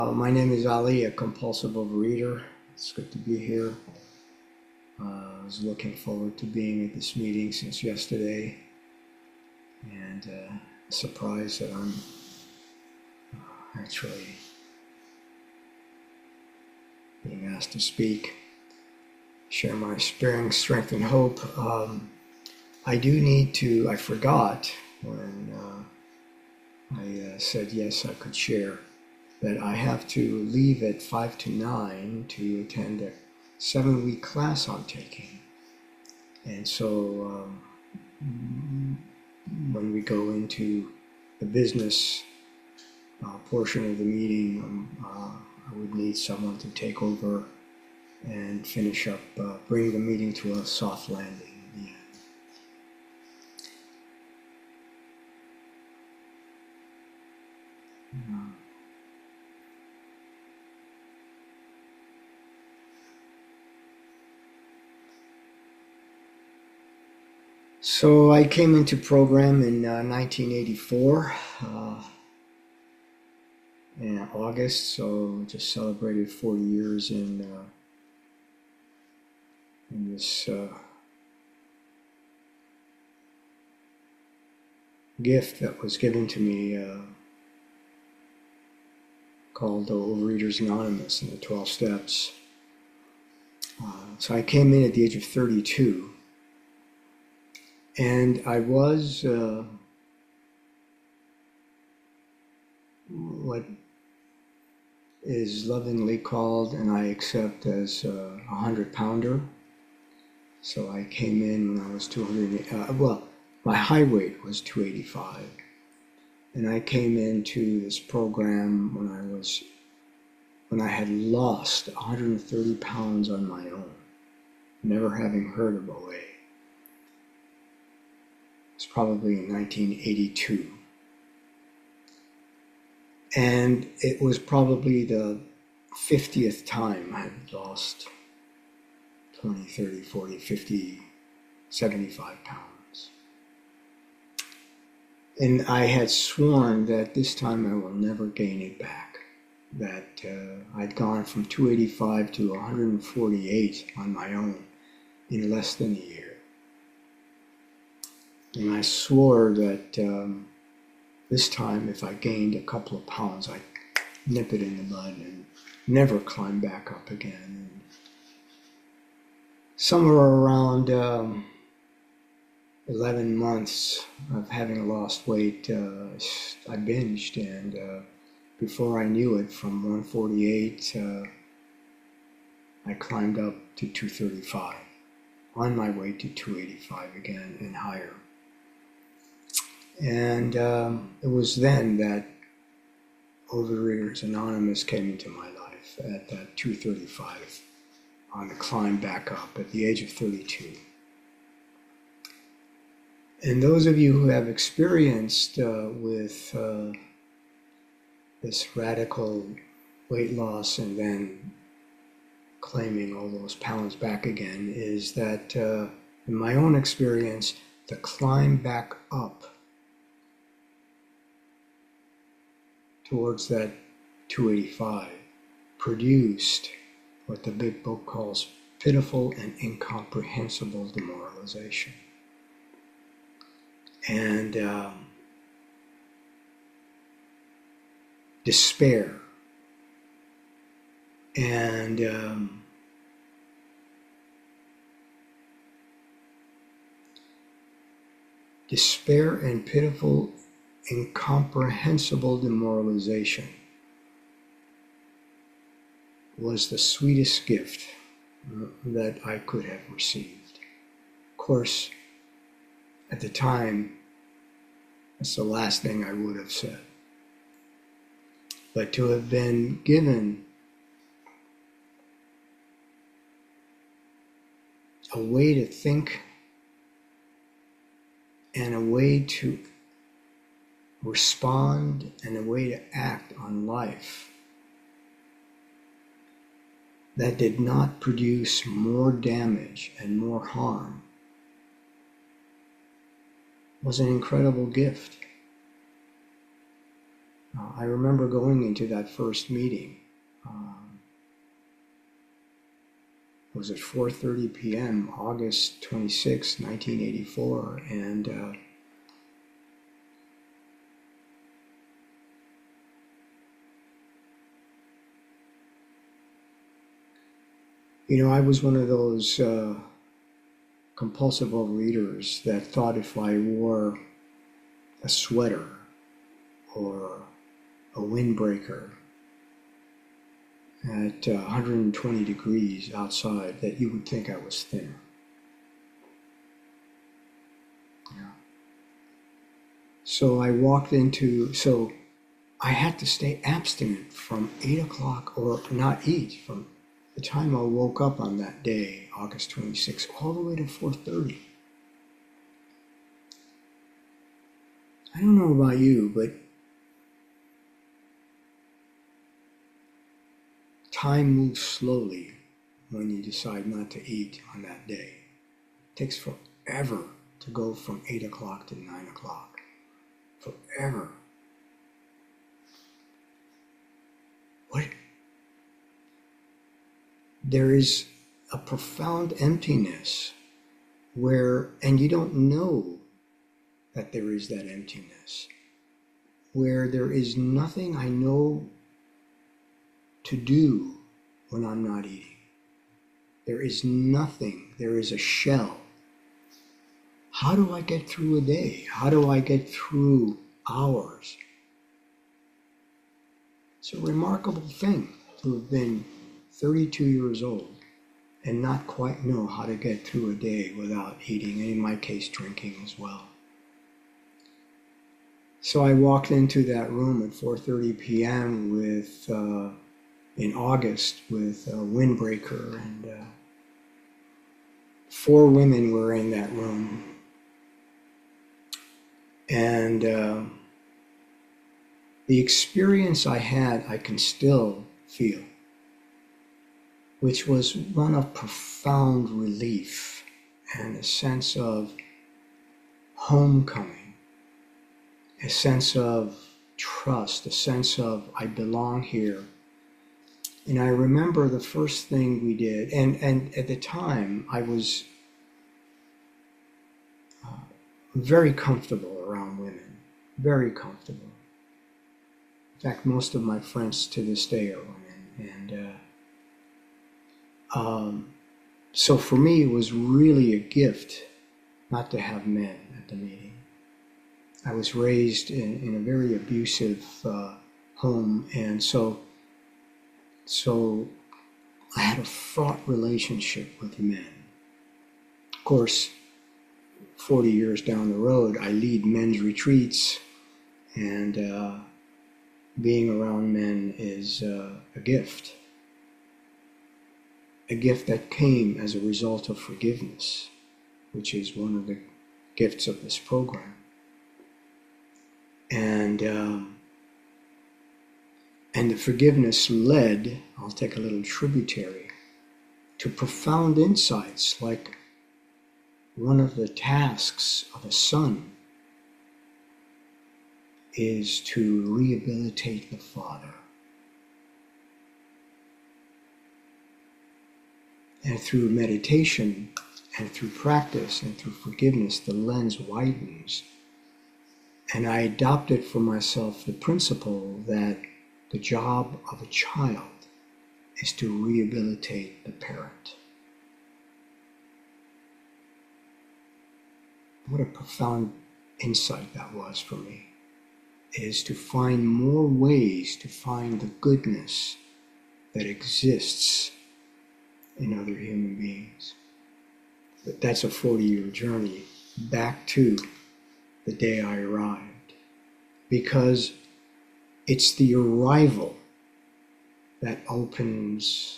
My name is Ali, a compulsive overeater. It's good to be here. I was looking forward to being at this meeting since yesterday, and surprised that I'm actually being asked to speak, share my experience, strength, and hope. I forgot when I said yes, I could share, that I have to leave at 5 to 9 to attend a 7-week class I'm taking. And so when we go into the business portion of the meeting, I would need someone to take over and finish up, bring the meeting to a soft landing in the end. So I came into program in 1984 in August, so just celebrated 40 years in this gift that was given to me called Overeaters Anonymous and the 12 Steps. So I came in at the age of 32. And I was what is lovingly called, and I accept as a 100-pounder. So I came in when I was 200. My high weight was 285, and I came into this program when I had lost 130 pounds on my own, never having heard of OA. It's probably in 1982. And it was probably the 50th time I had lost 20, 30, 40, 50, 75 pounds. And I had sworn that this time I will never gain it back. That I'd gone from 285 to 148 on my own in less than a year. And I swore that this time, if I gained a couple of pounds, I'd nip it in the bud and never climb back up again. And somewhere around 11 months of having lost weight, I binged, and before I knew it, from 148, I climbed up to 235, on my way to 285 again and higher. And it was then that Overeaters Anonymous came into my life at that 235 on the climb back up at the age of 32. And those of you who have experienced with this radical weight loss and then claiming all those pounds back again, is that in my own experience, the climb back up towards that 285 produced what the big book calls pitiful and incomprehensible demoralization. And despair. And despair and pitiful, incomprehensible demoralization was the sweetest gift that I could have received. Of course, at the time, that's the last thing I would have said. But to have been given a way to think and a way to respond and a way to act on life that did not produce more damage and more harm was an incredible gift. I remember going into that first meeting. It was at 4:30 p.m., August 26, 1984, and I was one of those compulsive overeaters that thought if I wore a sweater or a windbreaker at 120 degrees outside, that you would think I was thinner. Yeah. So I had to stay abstinent from 8 o'clock, or not eat, from the time I woke up on that day, August 26th, all the way to 4:30. I don't know about you, but time moves slowly when you decide not to eat on that day. It takes forever to go from 8 o'clock to 9 o'clock. Forever. What? There is a profound emptiness and you don't know that there is that emptiness, where there is nothing I know to do when I'm not eating. There is nothing. There is a shell. How do I get through a day? How do I get through hours? It's a remarkable thing to have been 32 years old and not quite know how to get through a day without eating, and in my case, drinking as well. So I walked into that room at 4:30 p.m. in August with a windbreaker, and 4 women were in that room. And the experience I had, I can still feel, which was one of profound relief and a sense of homecoming, a sense of trust, a sense of I belong here. And I remember the first thing we did, and at the time I was very comfortable around women, very comfortable. In fact, most of my friends to this day are women. And so for me, it was really a gift not to have men at the meeting. I was raised in a very abusive home, and so I had a fraught relationship with men. Of course, 40 years down the road, I lead men's retreats, and being around men is a gift that came as a result of forgiveness, which is one of the gifts of this program. And the forgiveness led, I'll take a little tributary, to profound insights, like one of the tasks of a son is to rehabilitate the father. And through meditation and through practice and through forgiveness, the lens widens. And I adopted for myself the principle that the job of a child is to rehabilitate the parent. What a profound insight that was for me, is to find more ways to find the goodness that exists in other human beings. But that's a 40-year journey back to the day I arrived, because it's the arrival that opens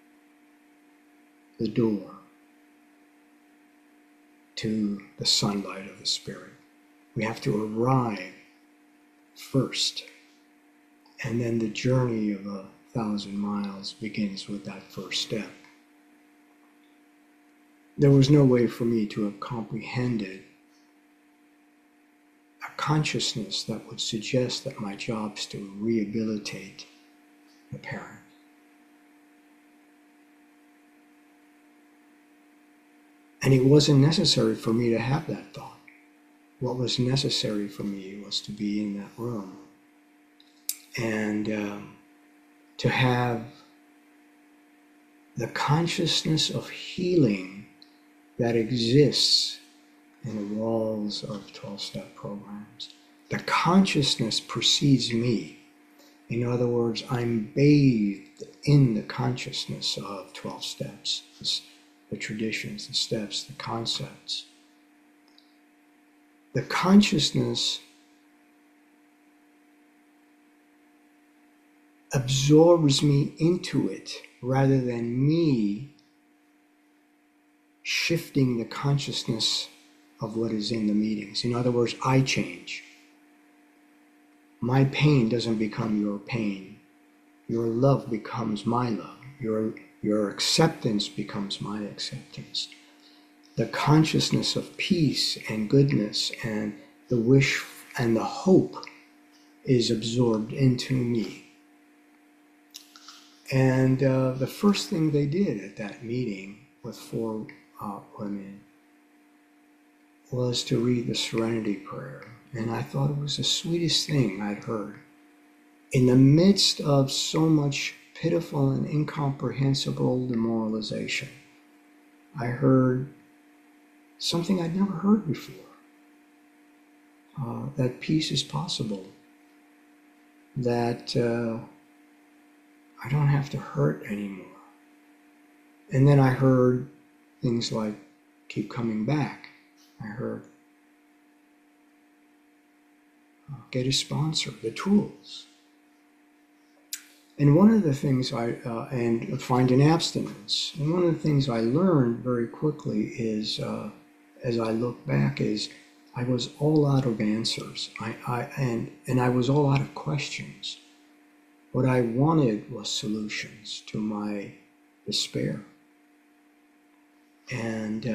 the door to the sunlight of the Spirit. We have to arrive first, and then the journey of 1,000 miles begins with that first step. There was no way for me to have comprehended a consciousness that would suggest that my job is to rehabilitate the parent. And it wasn't necessary for me to have that thought. What was necessary for me was to be in that room and to have the consciousness of healing that exists in the walls of 12-step programs. The consciousness precedes me. In other words, I'm bathed in the consciousness of 12 steps, the traditions, the steps, the concepts. The consciousness absorbs me into it rather than me shifting the consciousness of what is in the meetings. In other words, I change. My pain doesn't become your pain. Your love becomes my love. Your acceptance becomes my acceptance. The consciousness of peace and goodness and the wish and the hope is absorbed into me. And the first thing they did at that meeting with 4 women was to read the Serenity Prayer. And I thought it was the sweetest thing I'd heard. In the midst of so much pitiful and incomprehensible demoralization, I heard something I'd never heard before. That peace is possible. That I don't have to hurt anymore. And then I heard things like, keep coming back. I heard, get a sponsor, the tools. And one of the things and find an abstinence. And one of the things I learned very quickly is, as I look back, is I was all out of answers. And I was all out of questions. What I wanted was solutions to my despair. And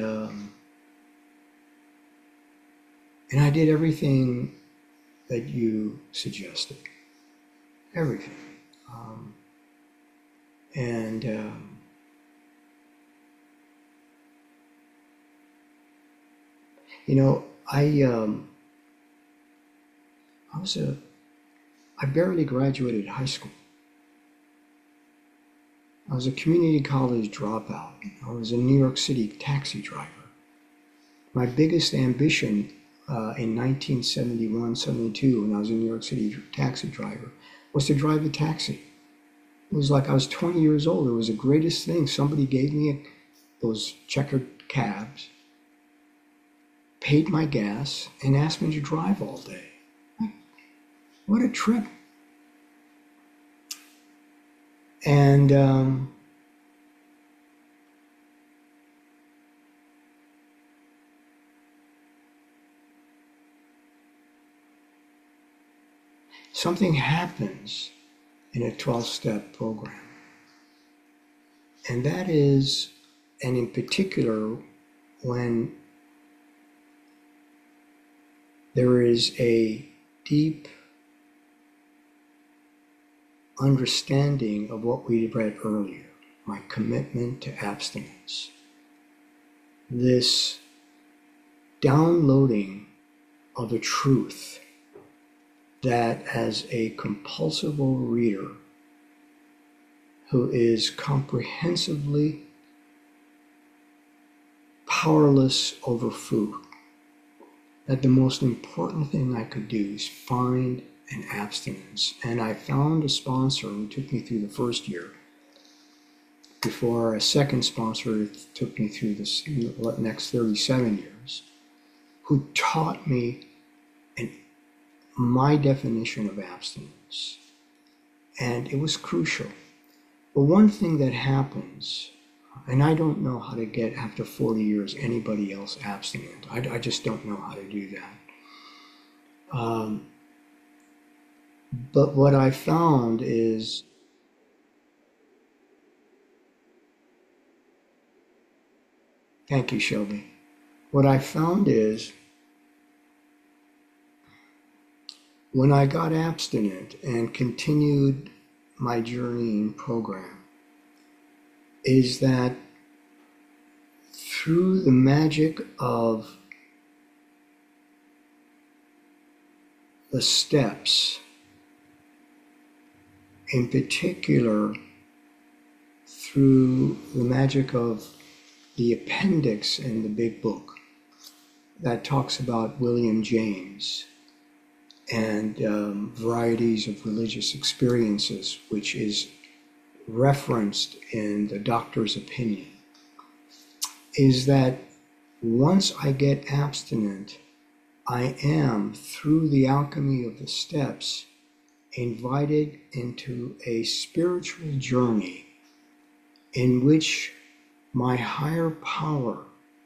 I did everything that you suggested. Everything. I barely graduated high school. I was a community college dropout. I was a New York City taxi driver. My biggest ambition in 1971, 72, when I was a New York City taxi driver, was to drive a taxi. It was like I was 20 years old. It was the greatest thing. Somebody gave me those checkered cabs, paid my gas, and asked me to drive all day. What a trip. And something happens in a 12-step program. And that is, and in particular, when there is a deep understanding of what we read earlier, my commitment to abstinence. This downloading of the truth that as a compulsive reader who is comprehensively powerless over food, that the most important thing I could do is find an abstinence. And I found a sponsor who took me through the first year before a second sponsor took me through the next 37 years, who taught me my definition of abstinence. And it was crucial. But one thing that happens, and I don't know how to get, after 40 years, anybody else abstinent. I just don't know how to do that. But what I found is thank you, Shelby. What I found is when I got abstinent and continued my journey in program, is that through the magic of the steps, in particular through the magic of the appendix in the big book that talks about William James and varieties of religious experiences, which is referenced in the doctor's opinion, is that once I get abstinent, I am, through the alchemy of the steps, invited into a spiritual journey in which my higher power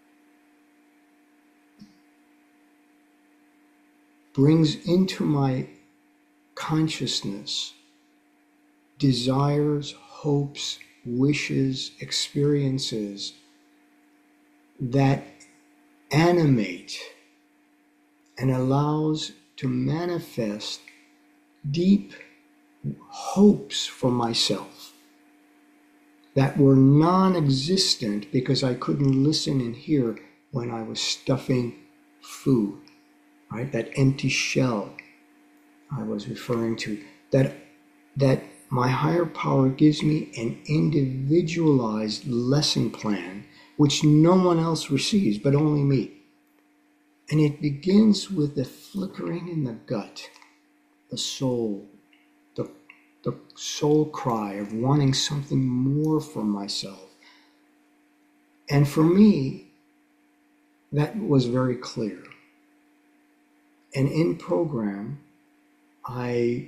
brings into my consciousness desires, hopes, wishes, experiences that animate and allows to manifest deep hopes for myself that were non-existent because I couldn't listen and hear when I was stuffing food, right? That empty shell I was referring to, that my higher power gives me an individualized lesson plan which no one else receives but only me. And it begins with the flickering in the gut, the soul, the soul cry of wanting something more for myself. And for me, that was very clear. And in program, I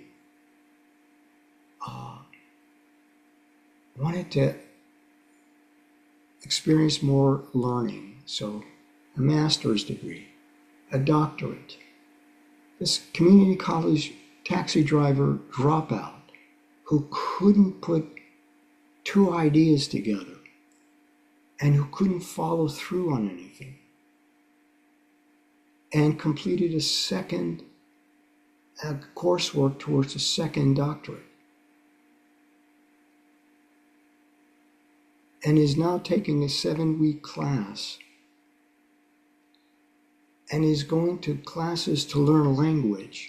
wanted to experience more learning. So a master's degree, a doctorate, this community college taxi driver dropout who couldn't put two ideas together and who couldn't follow through on anything, and completed a second coursework towards a second doctorate, and is now taking a 7-week class and is going to classes to learn a language,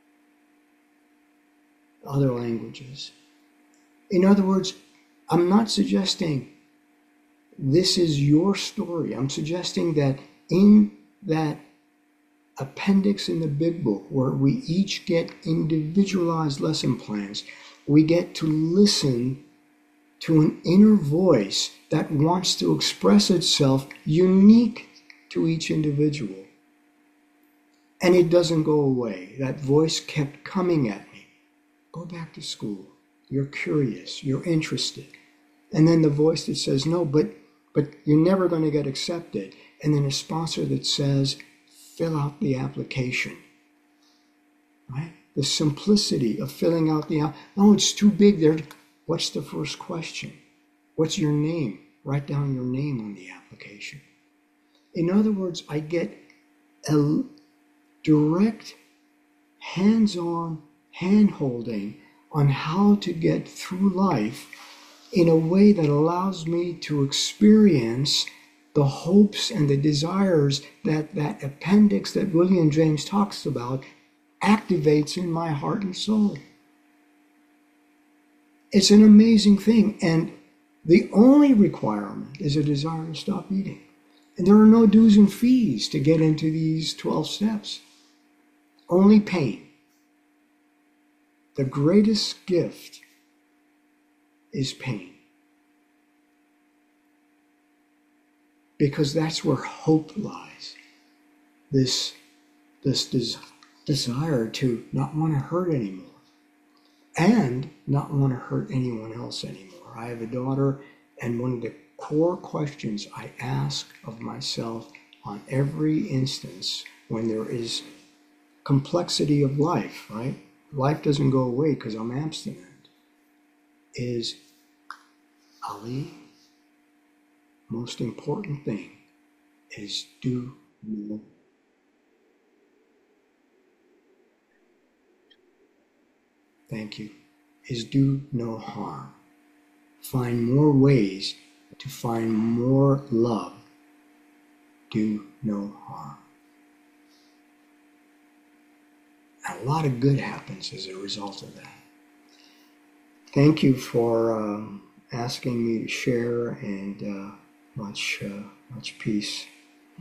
other languages. In other words, I'm not suggesting this is your story. I'm suggesting that in that appendix in the big book, where we each get individualized lesson plans, we get to listen to an inner voice that wants to express itself unique to each individual. And it doesn't go away. That voice kept coming at me. Go back to school. You're curious. You're interested. And then the voice that says, no, but you're never going to get accepted. And then a sponsor that says, fill out the application. Right? The simplicity of filling out the oh, it's too big there. What's the first question? What's your name? Write down your name on the application. In other words, I get a direct, hands-on hand-holding on how to get through life in a way that allows me to experience the hopes and the desires that that appendix that William James talks about activates in my heart and soul. It's an amazing thing, and the only requirement is a desire to stop eating. And there are no dues and fees to get into these 12 steps. Only pain. The greatest gift is pain. Because that's where hope lies. This desire to not want to hurt anymore and not want to hurt anyone else anymore. I have a daughter, and one of the core questions I ask of myself on every instance when there is complexity of life, right? Life doesn't go away because I'm abstinent, is, Ali, most important thing is do no thank you, is do no harm. Find more ways to find more love. Do no harm. And a lot of good happens as a result of that. Thank you for asking me to share, and much peace.